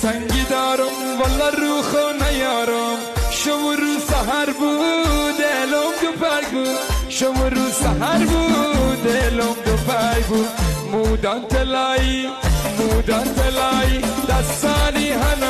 تنگی دارم والا رو خو نیارم شما رو سهر بود دلم دو پای بود شما رو سهر بود دلم دو پای بود مودان تلایی دستانی هنه